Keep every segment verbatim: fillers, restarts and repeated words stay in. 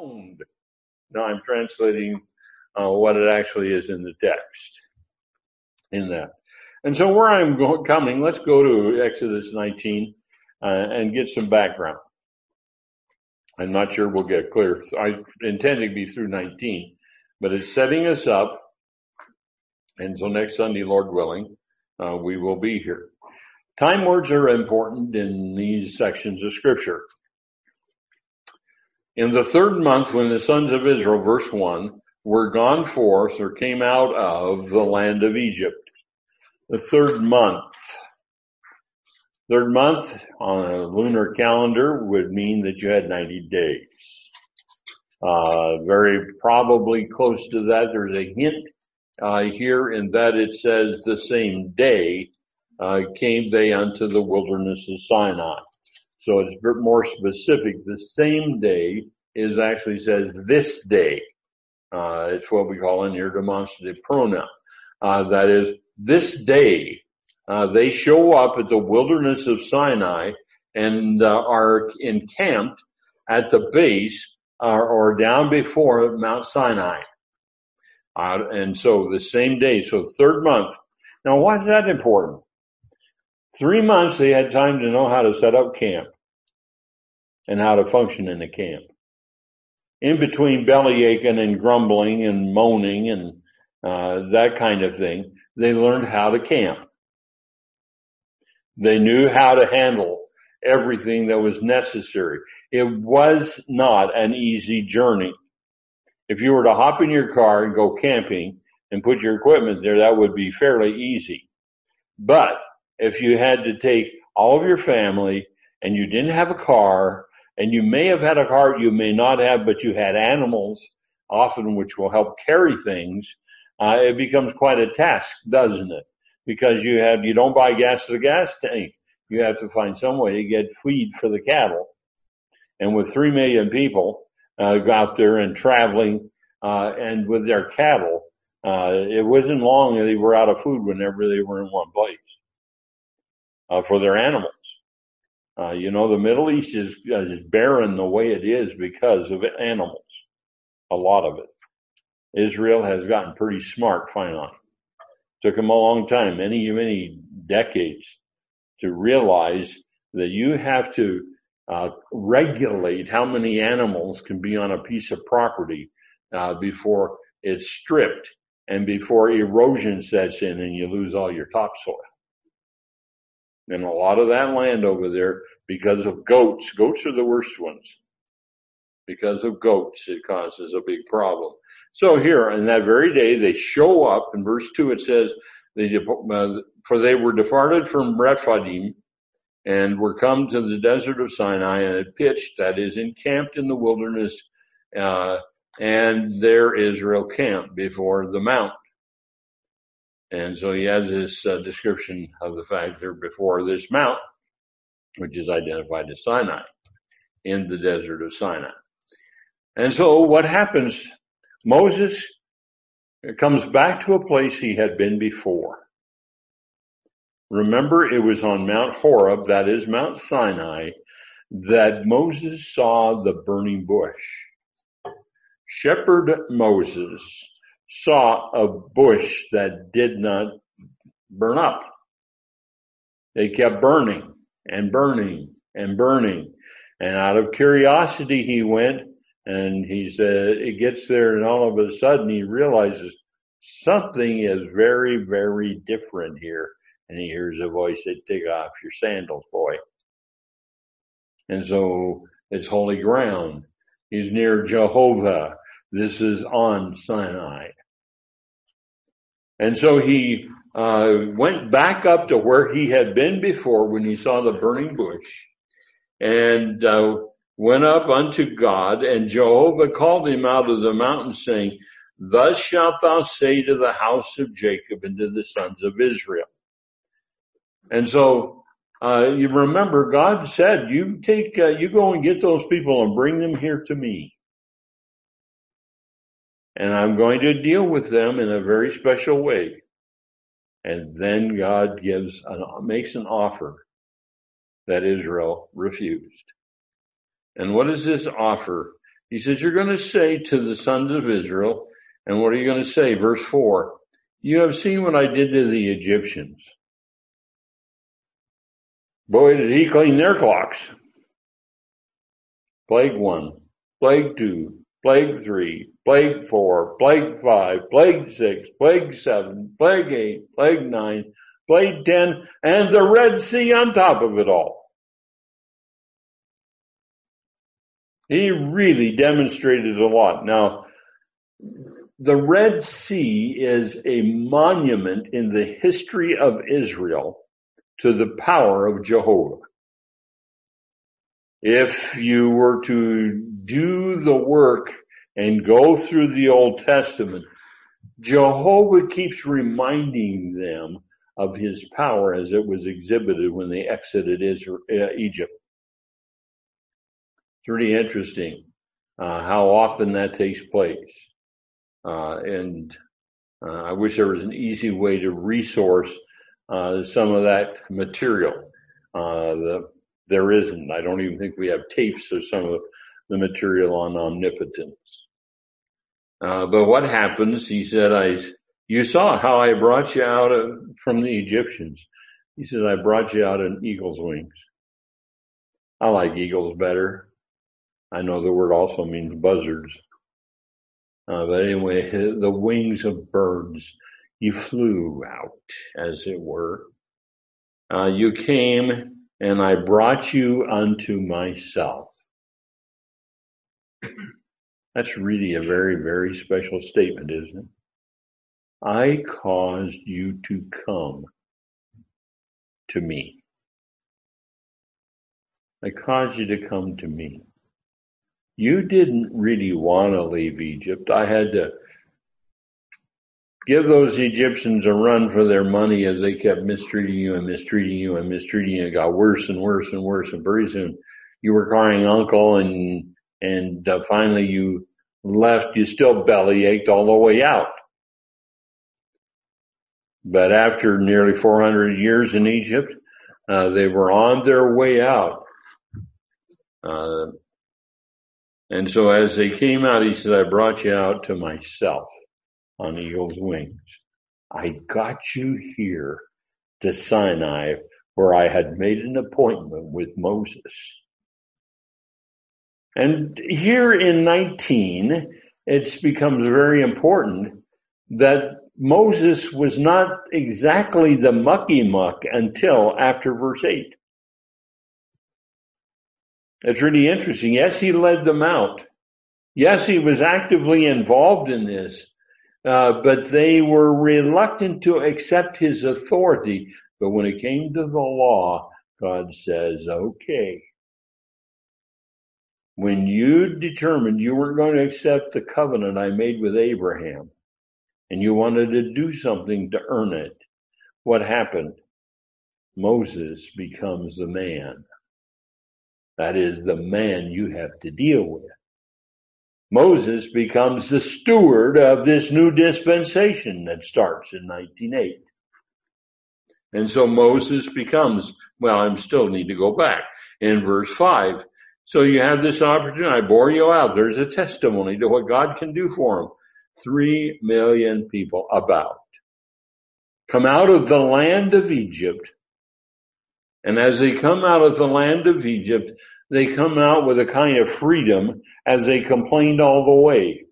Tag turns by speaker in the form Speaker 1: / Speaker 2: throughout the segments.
Speaker 1: stoned. Now I'm translating uh, what it actually is in the text in that. And so where I'm go- coming, let's go to Exodus nineteen uh, and get some background. I'm not sure we'll get clear. I intend to be through nineteen, but it's setting us up. And so next Sunday, Lord willing, uh, we will be here. Time words are important in these sections of Scripture. In the third month, when the sons of Israel, verse one, were gone forth or came out of the land of Egypt. The third month. Third month on a lunar calendar would mean that you had ninety days. Uh, very probably close to that. There's a hint uh, here in that it says the same day uh, came they unto the wilderness of Sinai. So it's a bit more specific. The same day is actually says this day. Uh, it's what we call in here demonstrative pronoun. Uh, that is, this day, uh, they show up at the wilderness of Sinai and uh, are encamped at the base uh, or down before Mount Sinai. Uh, and so the same day, so third month. Now, why is that important? Three months they had time to know how to set up camp and how to function in the camp. In between belly aching and grumbling and moaning and uh, that kind of thing, they learned how to camp. They knew how to handle everything that was necessary. It was not an easy journey. If you were to hop in your car and go camping and put your equipment there, that would be fairly easy. But if you had to take all of your family and you didn't have a car, and you may have had a car, you may not have, but you had animals, often which will help carry things, uh, it becomes quite a task, doesn't it? Because you have, you don't buy gas to the gas tank. You have to find some way to get feed for the cattle. And with three million people, uh, out there and traveling, uh, and with their cattle, uh, it wasn't long that they were out of food whenever they were in one place, uh, for their animals. Uh, you know, the Middle East is, uh, is barren the way it is because of animals. A lot of it. Israel has gotten pretty smart finally. Took them a long time, many, many decades, to realize that you have to uh, regulate how many animals can be on a piece of property uh, before it's stripped and before erosion sets in and you lose all your topsoil. And a lot of that land over there, because of goats, goats are the worst ones. Because of goats, it causes a big problem. So here, on that very day, they show up. In verse two, it says, they, uh, for they were departed from Rephidim and were come to the desert of Sinai and had pitched, that is, encamped in the wilderness, uh, and there Israel camped before the mount. And so he has this uh, description of the fact they're before this mount, which is identified as Sinai, in the desert of Sinai. And so what happens, Moses comes back to a place he had been before. Remember, it was on Mount Horeb, that is Mount Sinai, that Moses saw the burning bush. Shepherd Moses saw a bush that did not burn up. It kept burning and burning and burning. And out of curiosity he went and he said, it gets there and all of a sudden he realizes something is very, very different here. And he hears a voice that take off your sandals, boy. And so it's holy ground. He's near Jehovah. This is on Sinai. And so he uh went back up to where he had been before when he saw the burning bush and uh went up unto God, and Jehovah called him out of the mountain, saying, thus shalt thou say to the house of Jacob and to the sons of Israel. And so uh you remember God said, you take uh, you go and get those people and bring them here to me. And I'm going to deal with them in a very special way. And then God gives an, makes an offer that Israel refused. And what is this offer? He says, you're going to say to the sons of Israel, and what are you going to say? Verse four, you have seen what I did to the Egyptians. Boy, did he clean their clocks. Plague one, plague two, plague three, plague four, plague five, plague six, plague seven, plague eight, plague nine, plague ten, and the Red Sea on top of it all. He really demonstrated a lot. Now, the Red Sea is a monument in the history of Israel to the power of Jehovah. If you were to do the work and go through the Old Testament, Jehovah keeps reminding them of his power as it was exhibited when they exited Israel, uh, Egypt. It's really interesting uh, how often that takes place. Uh, and uh, I wish there was an easy way to resource uh, some of that material. Uh, the, there isn't. I don't even think we have tapes of some of the material on omnipotence. Uh, but what happens, he said, I, you saw how I brought you out of, from the Egyptians. He said, I brought you out on eagle's wings. I like eagles better. I know the word also means buzzards. Uh, but anyway, the wings of birds, you flew out, as it were. Uh, you came and I brought you unto myself. That's really a very, very special statement, isn't it? I caused you to come to me. I caused you to come to me. You didn't really want to leave Egypt. I had to give those Egyptians a run for their money as they kept mistreating you and mistreating you and mistreating you. It got worse and worse and worse. And pretty soon you were crying uncle and, and uh, finally you left. You still belly ached all the way out. But after nearly four hundred years in Egypt, uh, they were on their way out. Uh, and so as they came out, he said, I brought you out to myself on eagle's wings. I got you here to Sinai where I had made an appointment with Moses. And here in nineteen, it becomes very important that Moses was not exactly the mucky muck until after verse eight. It's really interesting. Yes, he led them out. Yes, he was actively involved in this, uh, but they were reluctant to accept his authority. But when it came to the law, God says, okay. When you determined you weren't going to accept the covenant I made with Abraham, and you wanted to do something to earn it, what happened? Moses becomes the man. That is the man you have to deal with. Moses becomes the steward of this new dispensation that starts in nineteen oh eight. And so Moses becomes, well, I still need to go back in verse five. So you have this opportunity. I bore you out. There's a testimony to what God can do for them. Three million people about come out of the land of Egypt. And as they come out of the land of Egypt, they come out with a kind of freedom as they complained all the way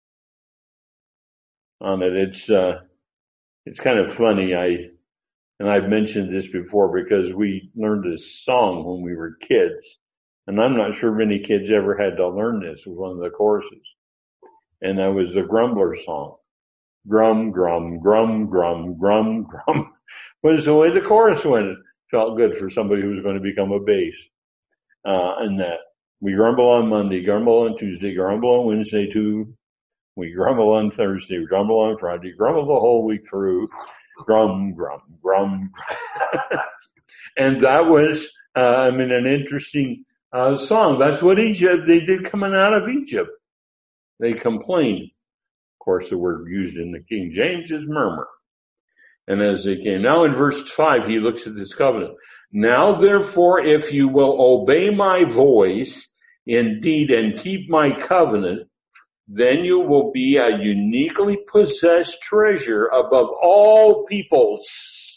Speaker 1: on it. It's, uh, it's kind of funny. I, and I've mentioned this before because we learned this song when we were kids. And I'm not sure many kids ever had to learn this. It was one of the choruses. And that was the Grumbler song. Grum, grum, grum, grum, grum, grum. Was the way the chorus went. It felt good for somebody who was going to become a bass. Uh, and that we grumble on Monday, grumble on Tuesday, grumble on Wednesday too. We grumble on Thursday, we grumble on Friday, grumble the whole week through. Grum, grum, grum. And that was, uh, I mean, an interesting, uh, song. That's what Egypt, they did coming out of Egypt. They complained. Of course, the word used in the King James is murmur. And as they came, now in verse five, he looks at this covenant. Now therefore, if you will obey my voice, indeed and keep my covenant, then you will be a uniquely possessed treasure above all peoples.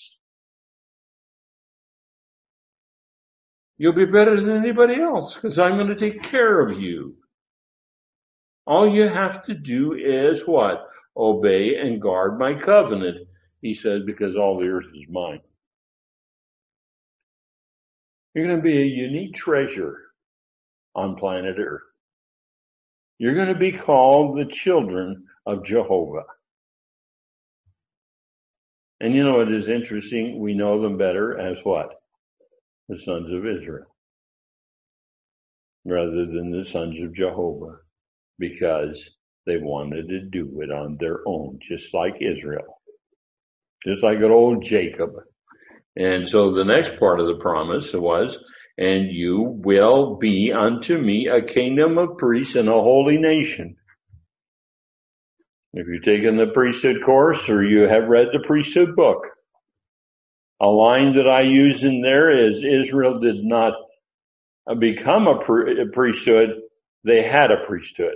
Speaker 1: You'll be better than anybody else because I'm going to take care of you. All you have to do is what? Obey and guard my covenant, he says, because all the earth is mine. You're going to be a unique treasure on planet Earth. You're going to be called the children of Jehovah. And you know what is interesting? We know them better as what? The sons of Israel, rather than the sons of Jehovah, because they wanted to do it on their own, just like Israel, just like good old Jacob. And so the next part of the promise was, and you will be unto me a kingdom of priests and a holy nation. If you've taken the priesthood course or you have read the priesthood book, a line that I use in there is Israel did not become a, pri- a priesthood, they had a priesthood.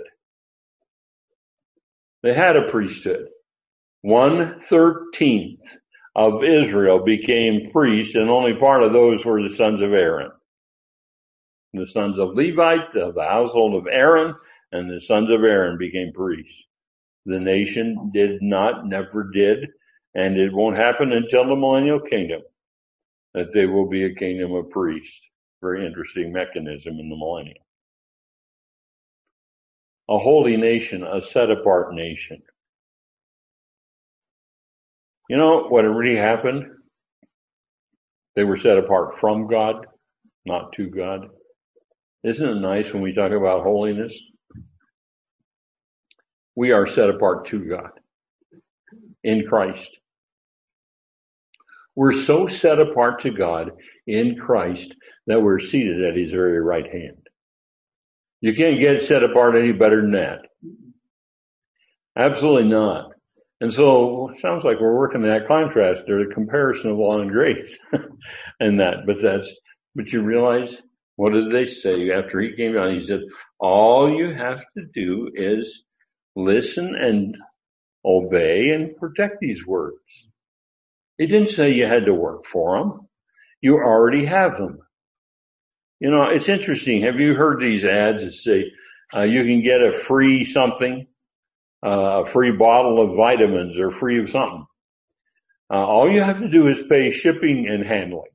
Speaker 1: They had a priesthood. One thirteenth of Israel became priests, and only part of those were the sons of Aaron. The sons of Levite, of the household of Aaron, and the sons of Aaron became priests. The nation did not, never did, and it won't happen until the millennial kingdom, that they will be a kingdom of priests. Very interesting mechanism in the millennium. A holy nation, a set-apart nation. You know what really happened? They were set apart from God, not to God. Isn't it nice when we talk about holiness? We are set apart to God in Christ. We're so set apart to God in Christ that we're seated at his very right hand. You can't get set apart any better than that. Absolutely not. And so it sounds like we're working that contrast there, the comparison of law and grace and that. But that's, but you realize, what did they say after he came down? He said, all you have to do is listen and obey and protect these words. He didn't say you had to work for them. You already have them. You know, it's interesting. Have you heard these ads that say uh, you can get a free something, uh, a free bottle of vitamins or free of something? Uh, all you have to do is pay shipping and handling.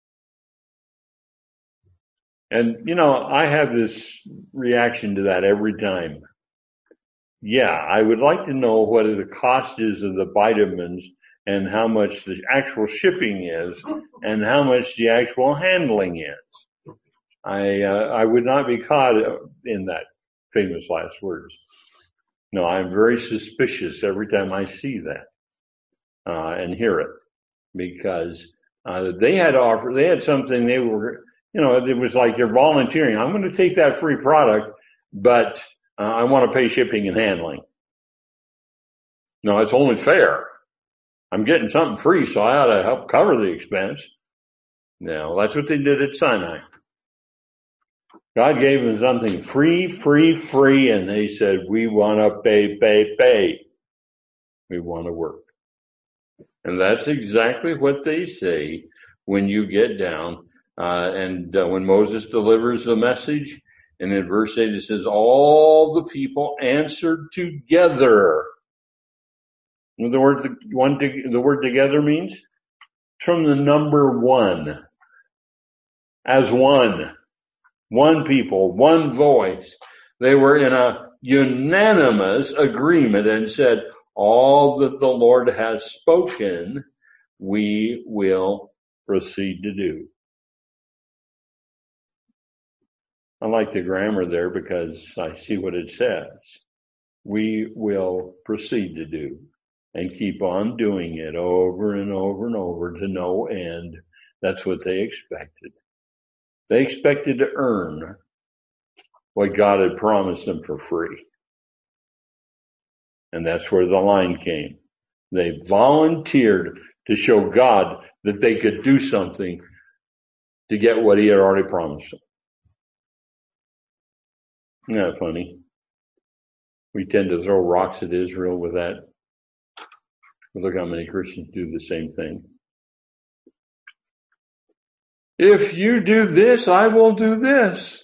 Speaker 1: And, you know, I have this reaction to that every time. Yeah, I would like to know what the cost is of the vitamins and how much the actual shipping is and how much the actual handling is. I, uh, I would not be caught in that famous last words. No, I'm very suspicious every time I see that, uh, and hear it, because, uh, they had offer, they had something they were, you know, it was like you're volunteering. I'm going to take that free product, but uh, I want to pay shipping and handling. No, it's only fair. I'm getting something free, so I ought to help cover the expense. No, that's what they did at Sinai. God gave them something free, free, free, and they said, we want to pay, pay, pay. We want to work. And that's exactly what they say when you get down. Uh, and uh, when Moses delivers the message, and in verse eight it says, all the people answered together. You know the word, the, one, the word together means? It's from the number one. As one. One people, one voice. They were in a unanimous agreement and said, all that the Lord has spoken, we will proceed to do. I like the grammar there because I see what it says. We will proceed to do and keep on doing it over and over and over to no end. That's what they expected. They expected to earn what God had promised them for free. And that's where the line came. They volunteered to show God that they could do something to get what he had already promised them. Isn't that funny? We tend to throw rocks at Israel with that. But look how many Christians do the same thing. If you do this, I will do this.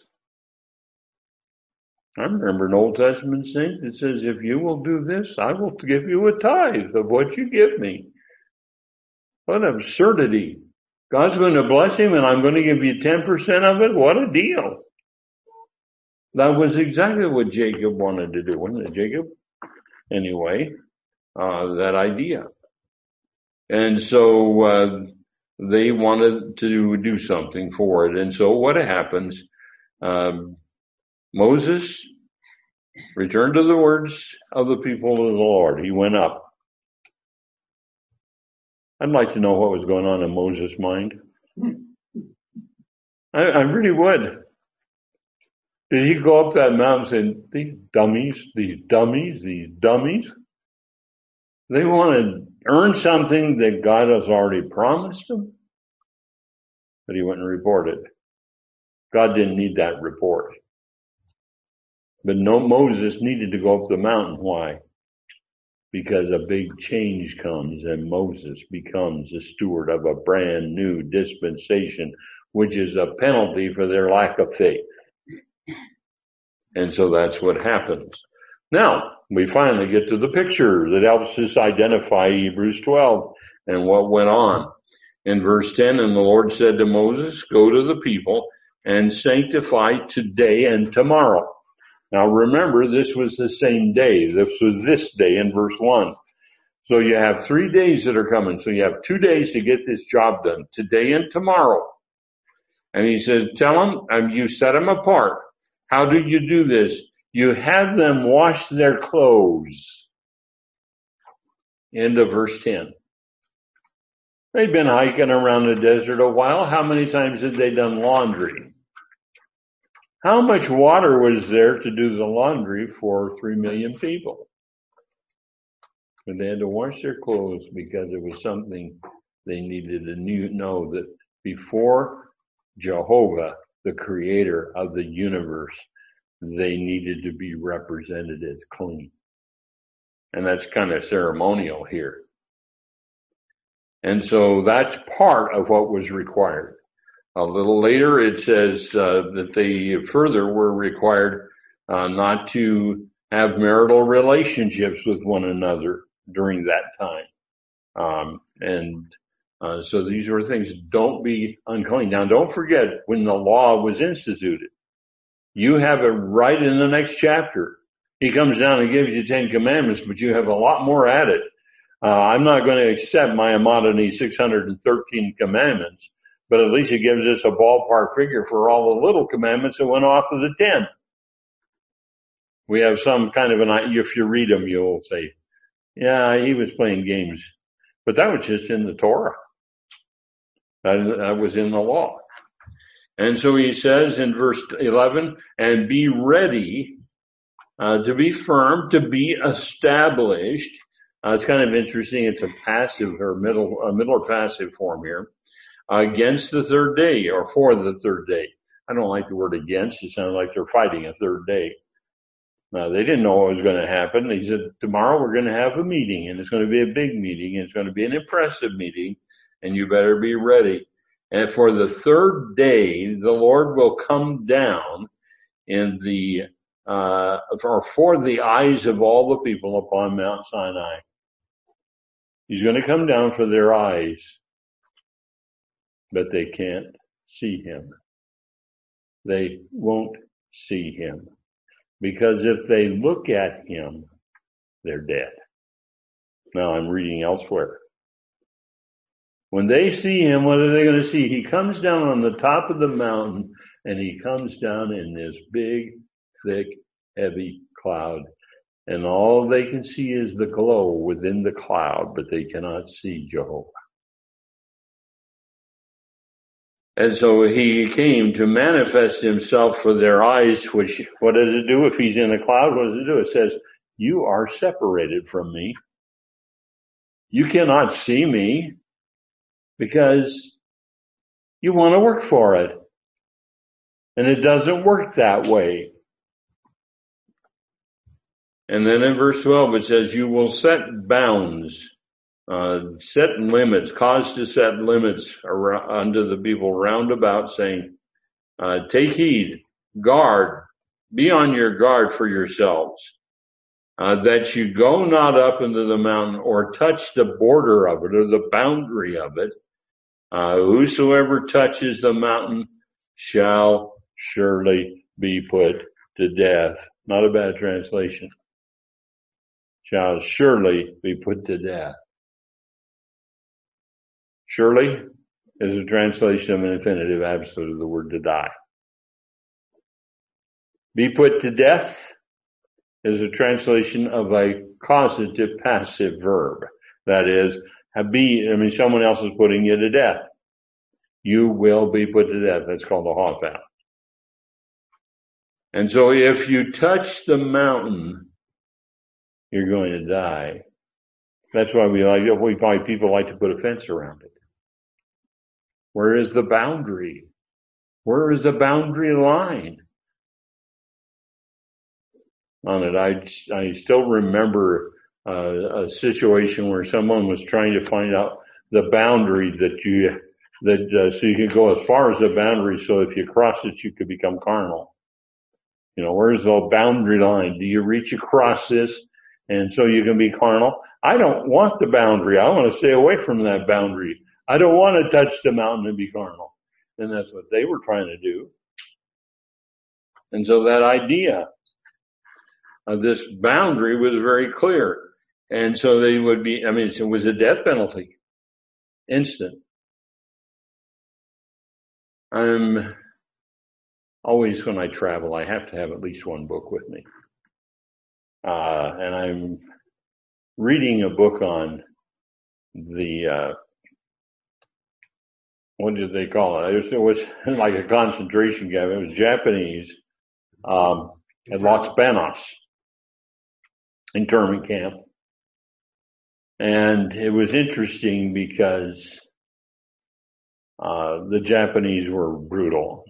Speaker 1: I remember an Old Testament saint that says, if you will do this, I will give you a tithe of what you give me. What absurdity. God's going to bless him and I'm going to give you ten percent of it? What a deal. That was exactly what Jacob wanted to do, wasn't it, Jacob? Anyway, uh, that idea. And so uh, they wanted to do something for it. And so what happens? Um, Moses returned to the words of the people of the Lord. He went up. I'd like to know what was going on in Moses' mind. I, I really would. Did he go up that mountain and say, these dummies, these dummies, these dummies? They want to earn something that God has already promised them? But he went and reported. God didn't need that report. But no, Moses needed to go up the mountain. Why? Because a big change comes and Moses becomes a steward of a brand new dispensation, which is a penalty for their lack of faith. And so that's what happens. Now, we finally get to the picture that helps us identify Hebrews twelve and what went on. In verse ten, and the Lord said to Moses, go to the people and sanctify today and tomorrow. Now remember, this was the same day. This was this day in verse one. So you have three days that are coming. So you have two days to get this job done, today and tomorrow. And he says, tell them, and you set them apart. How do you do this? You have them wash their clothes. End of verse ten. They'd been hiking around the desert a while. How many times had they done laundry? How much water was there to do the laundry for three million people? But they had to wash their clothes because it was something they needed to know that before Jehovah, the creator of the universe, they needed to be represented as clean. And that's kind of ceremonial here. And so that's part of what was required. A little later it says uh, that they further were required uh, not to have marital relationships with one another during that time. Um, and uh, so these were things, don't be unclean. Now don't forget, when the law was instituted, you have it right in the next chapter. He comes down and gives you Ten Commandments, but you have a lot more added. Uh, I'm not going to accept Maimonides' six hundred thirteen commandments, but at least it gives us a ballpark figure for all the little commandments that went off of the ten. We have some kind of an, if you read them, you'll say, yeah, he was playing games. But that was just in the Torah. That, that was in the law. And so he says in verse eleven, and be ready uh, to be firm, to be established. Uh, it's kind of interesting. It's a passive or middle, a middle or passive form here. Against the third day, or for the third day. I don't like the word against. It sounds like they're fighting a third day. Now, they didn't know what was going to happen. He said, tomorrow we're going to have a meeting, and it's going to be a big meeting, and it's going to be an impressive meeting, and you better be ready. And for the third day, the Lord will come down in the, uh, or for the eyes of all the people upon Mount Sinai. He's going to come down for their eyes, but they can't see him. They won't see him. Because if they look at him, they're dead. Now I'm reading elsewhere. When they see him, what are they going to see? He comes down on the top of the mountain, and he comes down in this big, thick, heavy cloud. And all they can see is the glow within the cloud, but they cannot see Jehovah. And so he came to manifest himself for their eyes, which, what does it do if he's in a cloud? What does it do? It says, you are separated from me. You cannot see me because you want to work for it. And it doesn't work that way. And then in verse twelve it says, you will set bounds, uh, set limits, cause to set limits around, unto the people round about, saying, uh, take heed, guard, be on your guard for yourselves, uh, that you go not up into the mountain or touch the border of it or the boundary of it. Uh, whosoever touches the mountain shall surely be put to death. Not a bad translation. Shall surely be put to death. Surely is a translation of an infinitive absolute of the word to die. Be put to death is a translation of a causative passive verb. That is, be, I mean, someone else is putting you to death. You will be put to death. That's called a hafal. And so if you touch the mountain, you're going to die. That's why we like, we find people like to put a fence around it. Where is the boundary? Where is the boundary line on it? I, I still remember uh, a situation where someone was trying to find out the boundary that you, that, uh, so you could go as far as the boundary, so if you cross it, you could become carnal. You know, where's the boundary line? Do you reach across this and so you can be carnal? I don't want the boundary. I want to stay away from that boundary. I don't want to touch the mountain and be carnal. And that's what they were trying to do. And so that idea of this boundary was very clear. And so they would be, I mean, it was a death penalty. Instant. I'm always, when I travel, I have to have at least one book with me. Uh, and I'm reading a book on the, uh, what did they call it? It was, it was like a concentration camp. It was Japanese, um, at Los Banos internment camp. And it was interesting because, uh, the Japanese were brutal.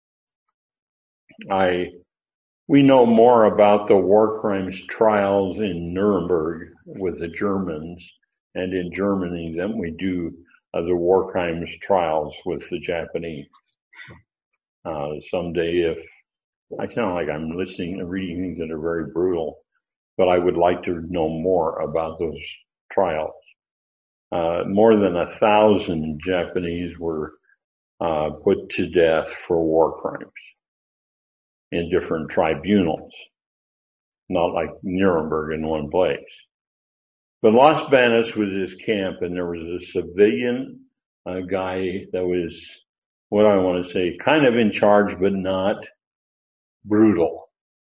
Speaker 1: I, we know more about the war crimes trials in Nuremberg with the Germans and in Germany than we do of the war crimes trials with the Japanese. Uh, someday if, I sound like I'm listening and reading things that are very brutal, but I would like to know more about those trials. Uh, more than a thousand Japanese were, uh, put to death for war crimes in different tribunals, not like Nuremberg in one place. But Los Banos was his camp, and there was a civilian uh, guy that was, what do I want to say, kind of in charge, but not brutal.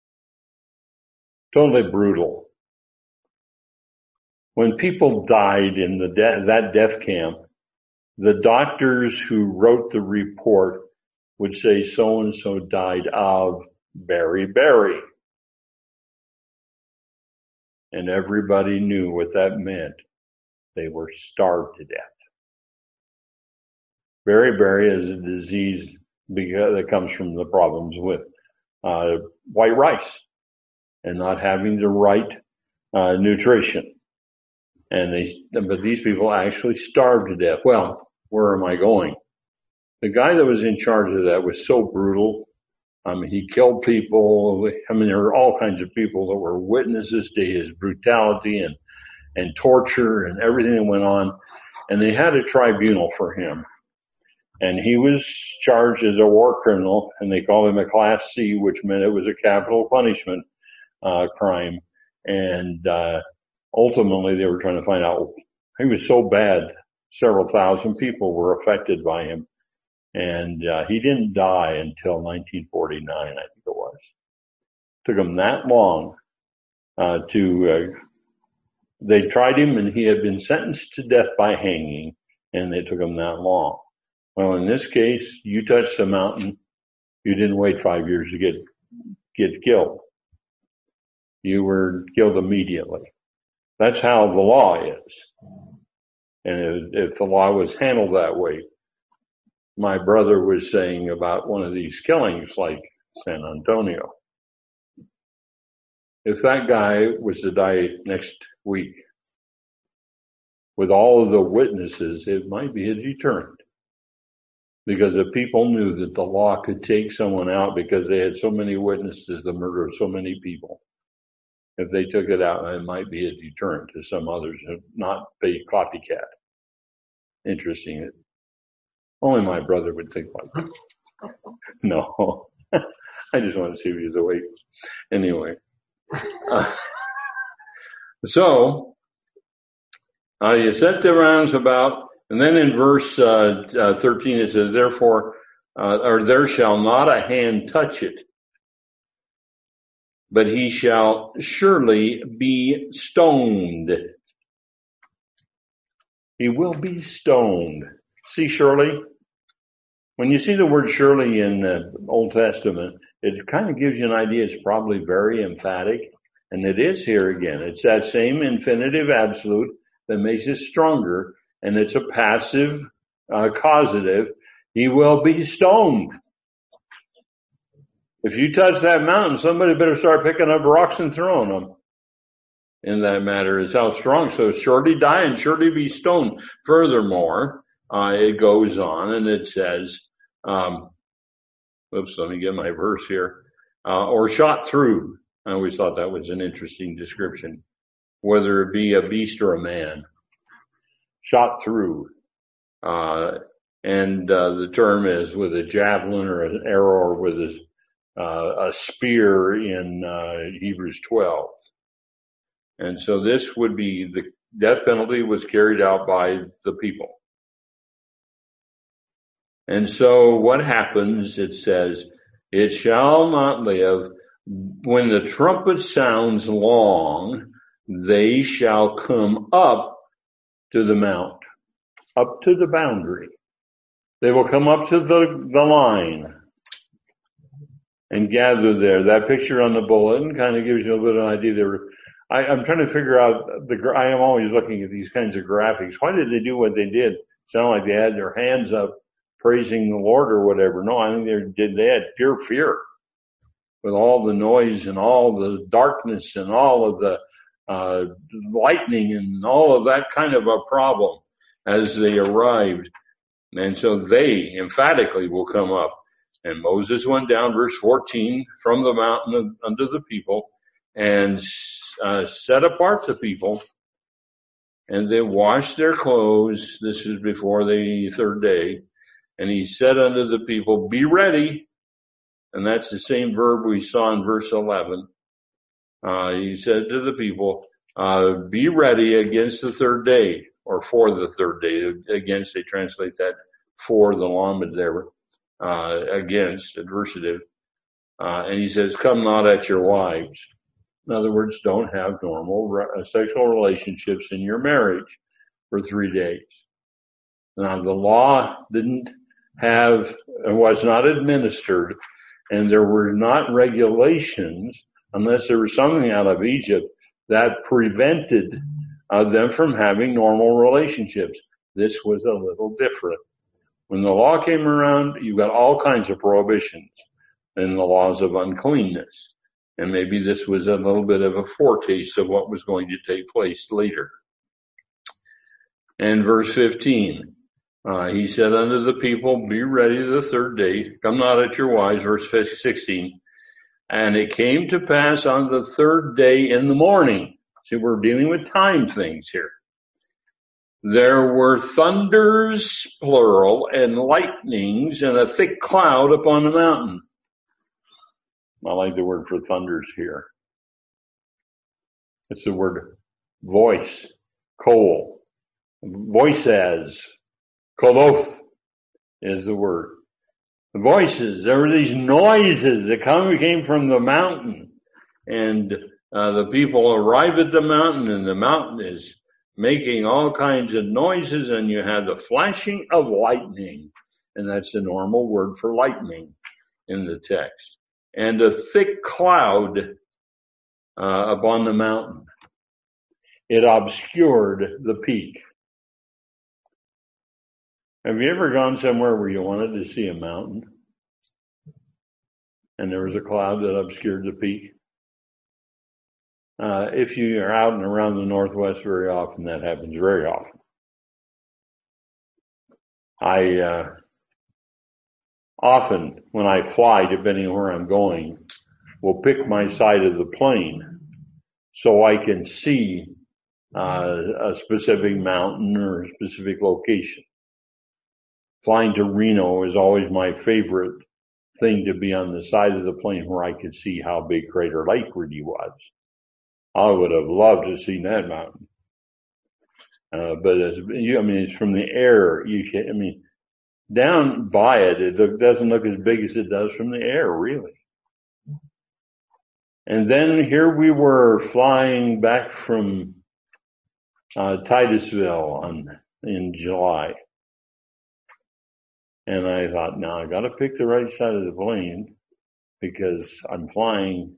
Speaker 1: Totally brutal. When people died in the de- that death camp, the doctors who wrote the report would say so-and-so died of beriberi. And everybody knew what that meant. They were starved to death. Beriberi is a disease that comes from the problems with uh, white rice and not having the right uh, nutrition. And they, but these people actually starved to death. Well, where am I going? The guy that was in charge of that was so brutal. I mean, he killed people. I mean, there were all kinds of people that were witnesses to his brutality and, and torture and everything that went on. And they had a tribunal for him. And he was charged as a war criminal, and they called him a Class C, which meant it was a capital punishment, uh, crime. And, uh, ultimately they were trying to find out, he was so bad, several thousand people were affected by him. And, uh, he didn't die until nineteen forty-nine, I think it was. Took him that long, uh, to, uh, they tried him and he had been sentenced to death by hanging, and they took him that long. Well, in this case, you touched the mountain, you didn't wait five years to get, get killed. You were killed immediately. That's how the law is. And if, if the law was handled that way, my brother was saying about one of these killings like San Antonio. If that guy was to die next week, with all of the witnesses, it might be a deterrent. Because if people knew that the law could take someone out because they had so many witnesses, the murder of so many people, if they took it out, it might be a deterrent to some others and not be copycat. Interesting. Only my brother would think like that. No. I just want to see if he's awake. Anyway. Uh, so, uh, you set the rounds about, and then in verse uh, uh, thirteen it says, therefore, uh, or there shall not a hand touch it, but he shall surely be stoned. He will be stoned. See, surely? When you see the word surely in the Old Testament, it kind of gives you an idea it's probably very emphatic, and it is here again. It's that same infinitive absolute that makes it stronger, and it's a passive uh, causative. He will be stoned. If you touch that mountain, somebody better start picking up rocks and throwing them. In that matter is how strong. So surely die and surely be stoned. Furthermore, uh, it goes on and it says, um, oops, let me get my verse here, uh, or shot through. I always thought that was an interesting description, whether it be a beast or a man. Shot through. Uh, and, uh, the term is with a javelin or an arrow or with a, uh, a spear in, uh, Hebrews twelve. And so this would be, the death penalty was carried out by the people. And so what happens, it says, it shall not live. When the trumpet sounds long, they shall come up to the mount, up to the boundary. They will come up to the, the line and gather there. That picture on the bulletin kind of gives you a little idea. They were, I, I'm trying to figure out the, I am always looking at these kinds of graphics. Why did they do what they did? Sound like they had their hands up praising the Lord or whatever. No, I think they did, they had pure fear with all the noise and all the darkness and all of the, uh, lightning and all of that kind of a problem as they arrived. And so they emphatically will come up. And Moses went down, verse fourteen, from the mountain unto the people and uh, set apart the people, and they washed their clothes. This is before the third day. And he said unto the people, be ready. And that's the same verb we saw in verse eleven. Uh, he said to the people, uh, be ready against the third day, or for the third day. Against, they translate that for the lamed there, uh, against, adversative. Uh, and he says, come not at your wives. In other words, don't have normal re- sexual relationships in your marriage for three days. Now, the law didn't have, was not administered, and there were not regulations, unless there was something out of Egypt that prevented uh, them from having normal relationships. This was a little different. When the law came around, you got all kinds of prohibitions in the laws of uncleanness. And maybe this was a little bit of a foretaste of what was going to take place later. And verse fifteen, uh, he said unto the people, be ready the third day, come not at your wives, verse sixteen. And it came to pass on the third day in the morning. See, we're dealing with time things here. There were thunders, plural, and lightnings, and a thick cloud upon the mountain. I like the word for thunders here. It's the word voice, kol, voices, koloth is the word. The voices, there were these noises that come, came from the mountain, and uh, the people arrive at the mountain, and the mountain is making all kinds of noises, and you had the flashing of lightning, and that's the normal word for lightning in the text. And a thick cloud uh, upon the mountain. It obscured the peak. Have you ever gone somewhere where you wanted to see a mountain and there was a cloud that obscured the peak? Uh, if you are out and around the Northwest very often, that happens very often. I uh, often, when I fly, depending on where I'm going, will pick my side of the plane so I can see uh, a specific mountain or a specific location. Flying to Reno is always my favorite thing, to be on the side of the plane where I could see how big Crater Lake really was. I would have loved to have seen that mountain. Uh, but as, you, I mean, it's from the air. You can, I mean, down by it, it look, doesn't look as big as it does from the air, really. And then here we were flying back from uh, Titusville on, in July. And I thought, now I got to pick the right side of the plane because I'm flying.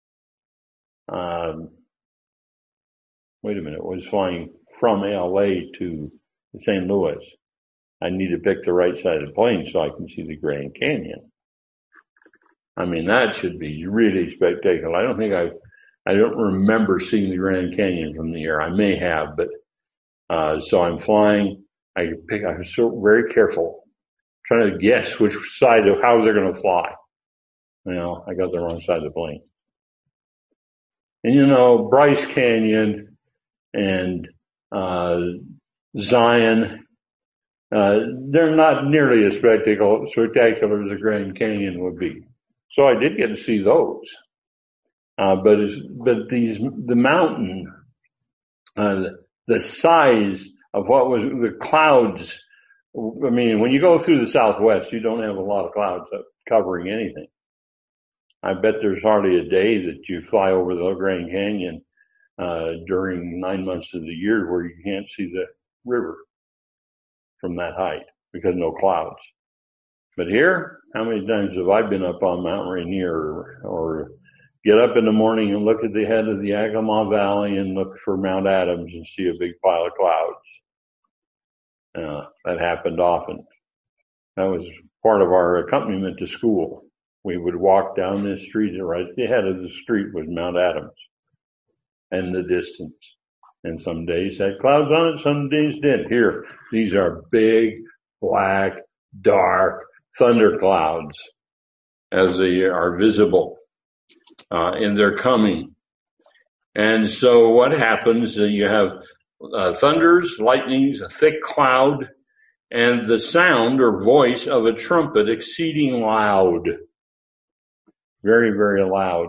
Speaker 1: Um, wait a minute, I was flying from L A to Saint Louis. I need to pick the right side of the plane so I can see the Grand Canyon. I mean, that should be really spectacular. I don't think I, I don't remember seeing the Grand Canyon from the air. I may have, but uh, so I'm flying. I pick. I was so very careful, trying to guess which side of how they're going to fly. You know, I got the wrong side of the plane. And you know, Bryce Canyon and uh, Zion, uh, they're not nearly as spectacular, spectacular as the Grand Canyon would be. So I did get to see those. Uh, but it's, but these, the mountain, uh, the size of what was the clouds. I mean, when you go through the Southwest, you don't have a lot of clouds covering anything. I bet there's hardly a day that you fly over the Grand Canyon uh, during nine months of the year where you can't see the river from that height because no clouds. But here, how many times have I been up on Mount Rainier or, or get up in the morning and look at the head of the Yakima Valley and look for Mount Adams and see a big pile of clouds? Uh, that happened often. That was part of our accompaniment to school. We would walk down this street, and right at the head of the street was Mount Adams and the distance. And some days had clouds on it, some days didn't. Here, these are big, black, dark thunderclouds as they are visible uh, in their coming. And so what happens, uh, you have uh, thunders, lightnings, a thick cloud, and the sound or voice of a trumpet exceeding loud. Very, very loud.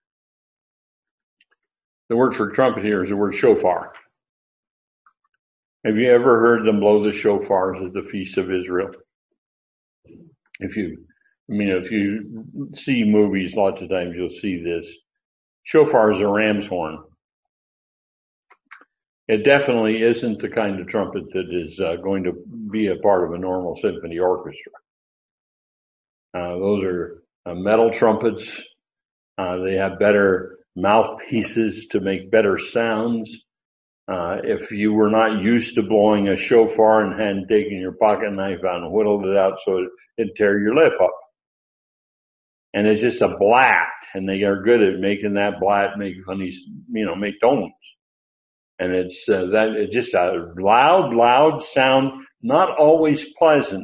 Speaker 1: The word for trumpet here is the word shofar. Have you ever heard them blow the shofars at the Feast of Israel? If you, I mean, if you see movies, lots of times you'll see this. Shofar is a ram's horn. It definitely isn't the kind of trumpet that is uh, going to be a part of a normal symphony orchestra. Uh, those are uh, metal trumpets. Uh, they have better mouthpieces to make better sounds. Uh, if you were not used to blowing a shofar and hadn't taken your pocket knife out and whittled it out so it'd tear your lip up. And it's just a blat, and they are good at making that blat make funny, you know, make tones. And it's uh, that it's just a loud, loud sound, not always pleasant.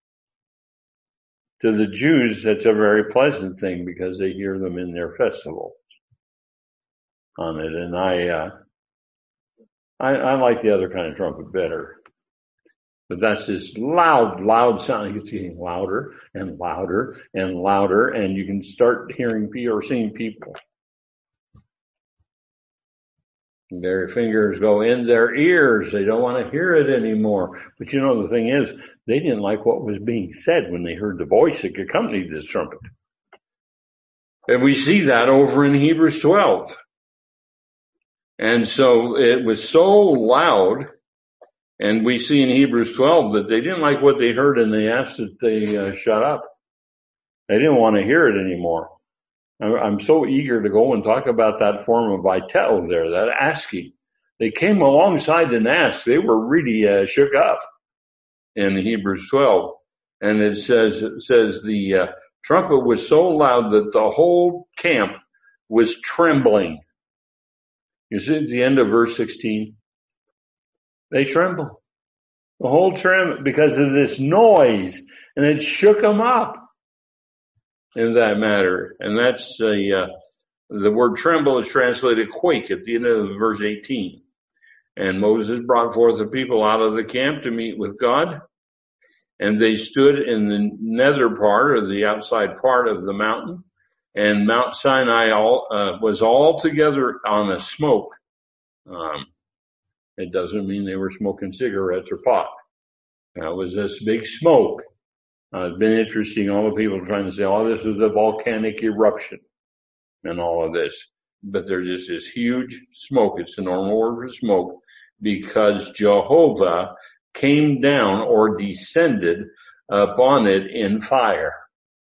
Speaker 1: To the Jews, that's a very pleasant thing because they hear them in their festivals on it. And I, uh, I, I like the other kind of trumpet better. But that's this loud, loud sound. It's getting louder and louder and louder, and you can start hearing people or seeing people. Their fingers go in their ears. They don't want to hear it anymore. But you know, the thing is, they didn't like what was being said when they heard the voice that accompanied this trumpet. And we see that over in Hebrews twelve. And so it was so loud, and we see in Hebrews twelve that they didn't like what they heard and they asked that they uh, shut up. They didn't want to hear it anymore. I'm so eager to go and talk about that form of vitel there, that asking. They came alongside and asked. They were really uh, shook up in Hebrews twelve. And it says, it says the uh, trumpet was so loud that the whole camp was trembling. You see at the end of verse sixteen? They tremble. The whole tremble because of this noise, and it shook them up in that matter. And that's a, uh, the word tremble is translated quake at the end of verse eighteen. And Moses brought forth the people out of the camp to meet with God. And they stood in the nether part, or the outside part of the mountain. And Mount Sinai all, uh, was altogether on a smoke. Um, it doesn't mean they were smoking cigarettes or pot. Uh, it was this big smoke. Uh, it's been interesting. All the people trying to say, oh, this is a volcanic eruption and all of this. But there's just this huge smoke. It's the normal word for smoke because Jehovah came down or descended upon it in fire.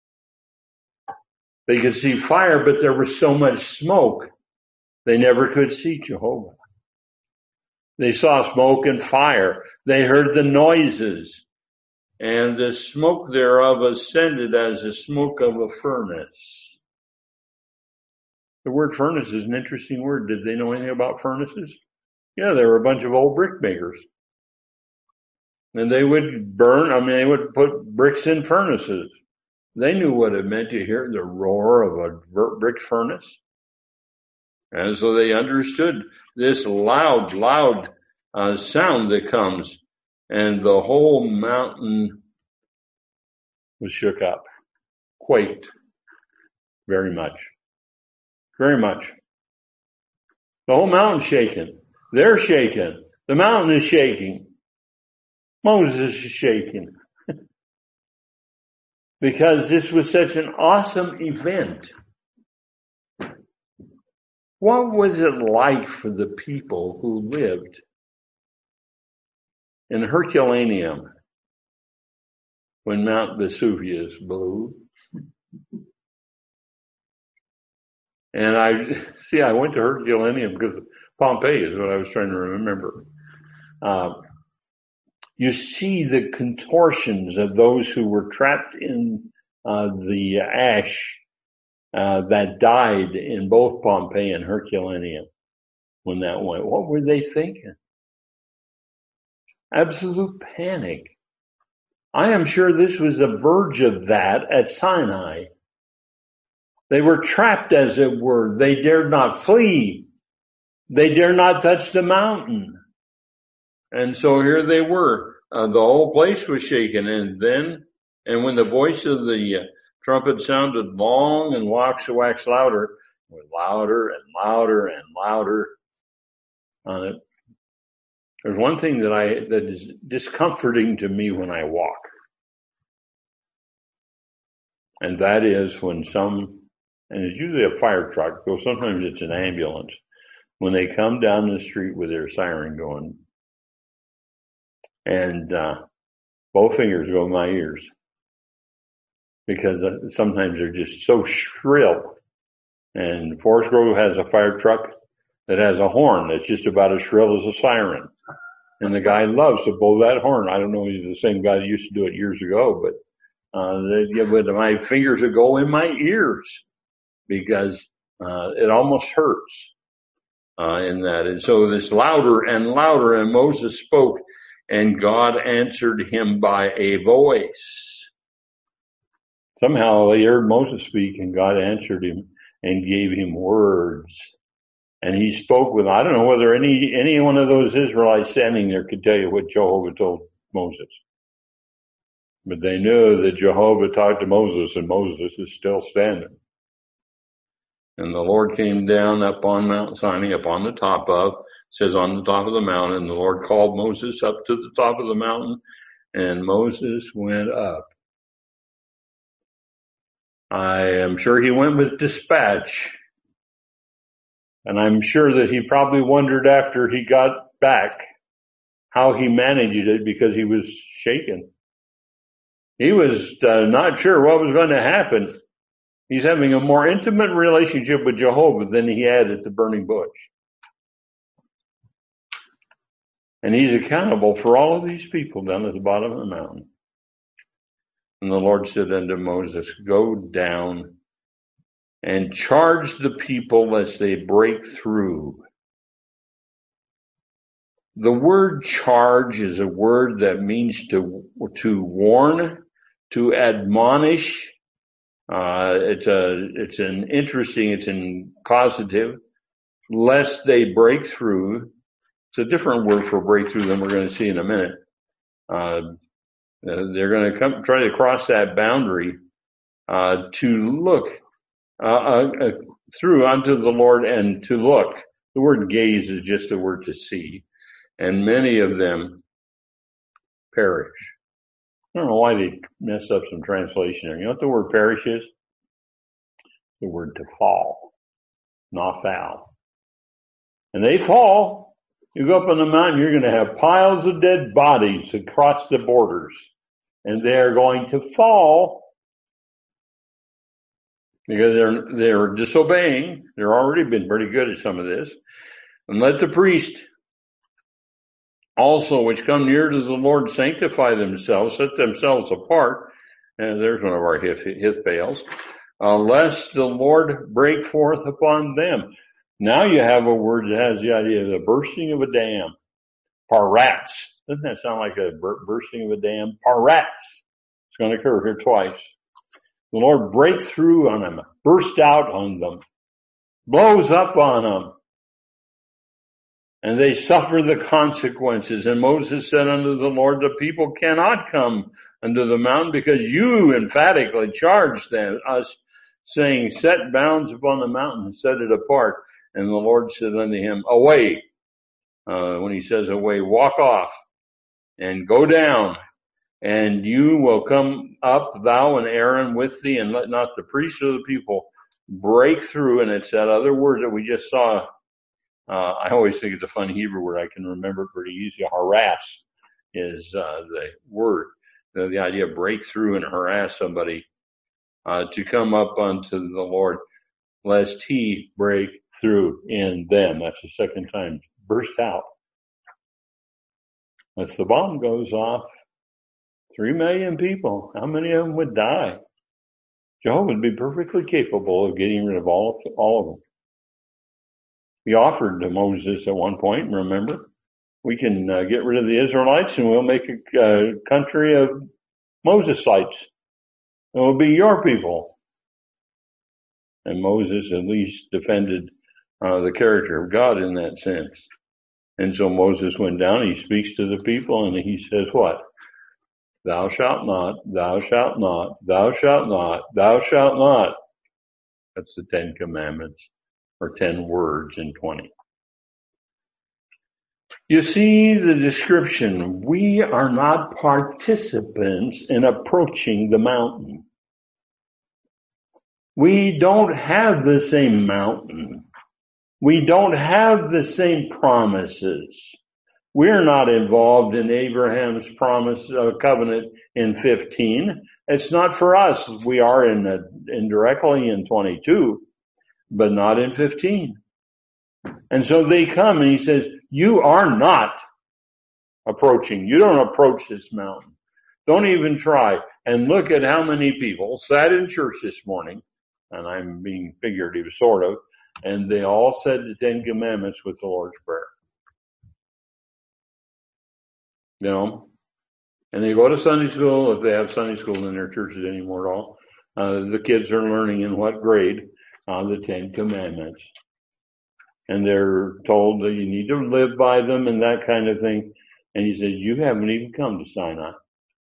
Speaker 1: They could see fire, but there was so much smoke, they never could see Jehovah. They saw smoke and fire. They heard the noises, and the smoke thereof ascended as the smoke of a furnace. The word furnace is an interesting word. Did they know anything about furnaces? Yeah, they were a bunch of old brick makers. And they would burn, I mean, they would put bricks in furnaces. They knew what it meant to hear the roar of a brick furnace. And so they understood this loud, loud uh, sound that comes. And the whole mountain was shook up, quaked very much. Very much. The whole mountain's shaking. They're shaking. The mountain is shaking. Moses is shaking. Because this was such an awesome event. What was it like for the people who lived in Herculaneum when Mount Vesuvius blew? And I, see, I went to Herculaneum because Pompeii is what I was trying to remember. Uh, you see the contortions of those who were trapped in uh, the ash uh, that died in both Pompeii and Herculaneum when that went. What were they thinking? Absolute panic. I am sure this was the verge of that at Sinai. They were trapped, as it were. They dared not flee. They dared not touch the mountain. And so here they were. Uh, the whole place was shaken. And then, and when the voice of the uh, trumpet sounded long and wax wax louder, it was louder and louder and louder on it. There's one thing that I, that is discomforting to me when I walk. And that is when some, and it's usually a fire truck, though sometimes it's an ambulance, when they come down the street with their siren going, and uh, both fingers go in my ears, because sometimes they're just so shrill. And Forest Grove has a fire truck that has a horn that's just about as shrill as a siren. And the guy loves to blow that horn. I don't know if he's the same guy that used to do it years ago, but uh, they, but my fingers would go in my ears because uh, it almost hurts uh, in that. And so this louder and louder, and Moses spoke, and God answered him by a voice. Somehow they heard Moses speak, and God answered him and gave him words. And he spoke with, I don't know whether any, any one of those Israelites standing there could tell you what Jehovah told Moses. But they knew that Jehovah talked to Moses, and Moses is still standing. And the Lord came down up on Mount Sinai, up on the top of, says on the top of the mountain, and the Lord called Moses up to the top of the mountain, and Moses went up. I am sure he went with dispatch. And I'm sure that he probably wondered after he got back how he managed it, because he was shaken. He was uh, not sure what was going to happen. He's having a more intimate relationship with Jehovah than he had at the burning bush. And he's accountable for all of these people down at the bottom of the mountain. And the Lord said unto Moses, go down and charge the people lest they break through The word charge is a word that means to, to warn, to admonish. Uh, it's a, it's an interesting, it's in causative, lest they break through. It's a different word for breakthrough than we're going to see in a minute. Uh, they're going to come, try to cross that boundary, uh, to look, uh, uh, uh, through unto the Lord and to look. The word gaze is just a word to see. And many of them perish. I don't know why they messed up some translation there. You know what the word perish is? The word to fall, not foul. And they fall. You go up on the mountain, you're going to have piles of dead bodies across the borders. And they're going to fall because they're, they're disobeying. They're already been pretty good at some of this. And let the priest also, which come near to the Lord, sanctify themselves, set themselves apart. And there's one of our Hithbaals. Uh, lest the Lord break forth upon them. Now you have a word that has the idea of the bursting of a dam. Parats. Doesn't that sound like a bursting of a dam? Parats. It's going to occur here twice. The Lord breaks through on them, burst out on them, blows up on them. And they suffer the consequences. And Moses said unto the Lord, the people cannot come unto the mountain because you emphatically charged them, us, saying, set bounds upon the mountain, set it apart. And the Lord said unto him, away. Uh, when he says away, walk off and go down. And you will come up, thou and Aaron with thee, and let not the priests of the people break through. And it's that other word that we just saw. Uh, I always think it's a fun Hebrew word. I can remember it pretty easy. Harass is, uh, the word. The, the idea of break through and harass somebody, uh, to come up unto the Lord, lest he break through in them. That's the second time. Burst out. As the bomb goes off, three million people, how many of them would die? Jehovah would be perfectly capable of getting rid of all, all of them. He offered to Moses at one point, remember, we can uh, get rid of the Israelites and we'll make a uh, country of Mosesites. It will be your people. And Moses at least defended uh, the character of God in that sense. And so Moses went down, he speaks to the people, and he says what? Thou shalt not, thou shalt not, thou shalt not, thou shalt not. That's the Ten Commandments. Or ten words in twenty. You see the description. We are not participants in approaching the mountain. We don't have the same mountain. We don't have the same promises. We're not involved in Abraham's promise uh, covenant in fifteen. It's not for us. We are in the, indirectly in twenty-two. But not in fifteen. And so they come and he says, you are not approaching. You don't approach this mountain. Don't even try. And look at how many people sat in church this morning, and I'm being figurative sort of, and they all said the Ten Commandments with the Lord's Prayer. You know? And they go to Sunday school, if they have Sunday school in their churches anymore at all. Uh, the kids are learning in what grade? Uh, the Ten Commandments. And they're told that you need to live by them and that kind of thing. And he says, you haven't even come to Sinai.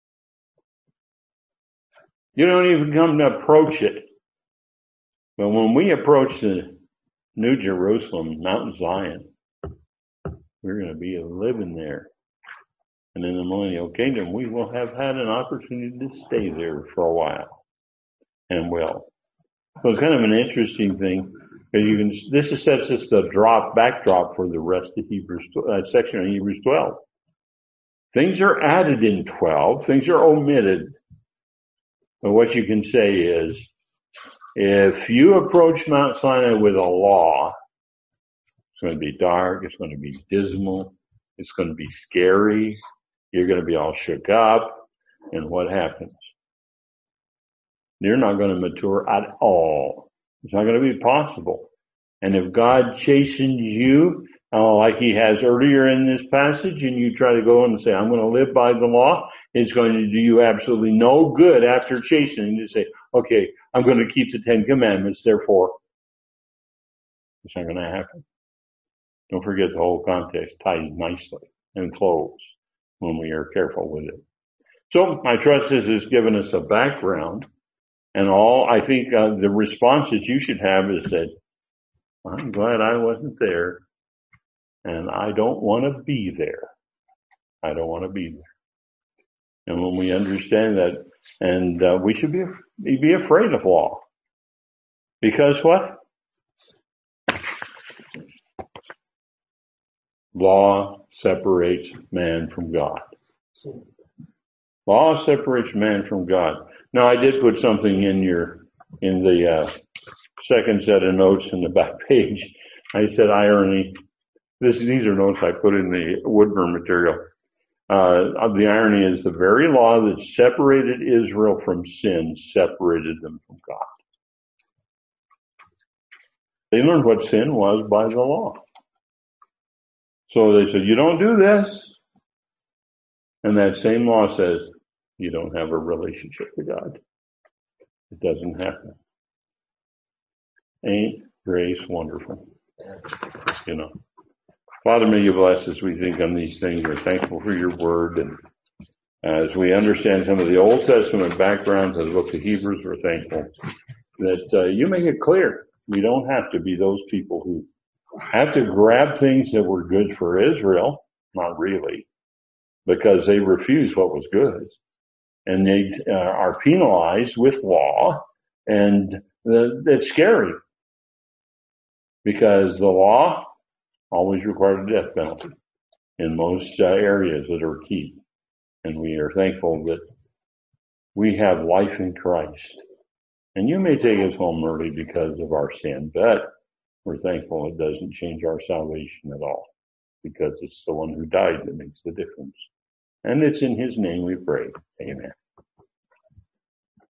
Speaker 1: You don't even come to approach it. But when we approach the New Jerusalem, Mount Zion, we're going to be living there. And in the millennial kingdom, we will have had an opportunity to stay there for a while. And will. So it's kind of an interesting thing because you can. This sets us the drop backdrop for the rest of Hebrews uh, section of Hebrews twelve. Things are added in twelve. Things are omitted. But what you can say is, if you approach Mount Sinai with a law, it's going to be dark. It's going to be dismal. It's going to be scary. You're going to be all shook up. And what happens? You're not going to mature at all. It's not going to be possible. And if God chastens you, uh, like he has earlier in this passage, and you try to go and say, I'm going to live by the law, it's going to do you absolutely no good after chastening to say, okay, I'm going to keep the Ten Commandments, therefore it's not going to happen. Don't forget the whole context ties nicely and close when we are careful with it. So I trust this has given us a background, and all I think uh, the response that you should have is that I'm glad I wasn't there, and I don't want to be there. I don't want to be there. And when we understand that, and uh, we should be be afraid of law, because what? Law separates man from God. Law separates man from God. Now, I did put something in your in the uh, second set of notes in the back page. I said irony. This these are notes I put in the Woodburn material. Uh, the irony is the very law that separated Israel from sin separated them from God. They learned what sin was by the law. So they said, you don't do this. And that same law says, you don't have a relationship with God. It doesn't happen. Ain't grace wonderful? You know. Father, may you bless as we think on these things. We're thankful for your word. And as we understand some of the Old Testament backgrounds of the book of Hebrews, we're thankful that uh, you make it clear. We don't have to be those people who have to grab things that were good for Israel. Not really, because they refused what was good. And they uh, are penalized with law. And the, it's scary, because the law always required a death penalty in most uh, areas that are key. And we are thankful that we have life in Christ. And you may take us home early because of our sin, but we're thankful it doesn't change our salvation at all, because it's the one who died that makes the difference. And it's in his name we pray. Amen.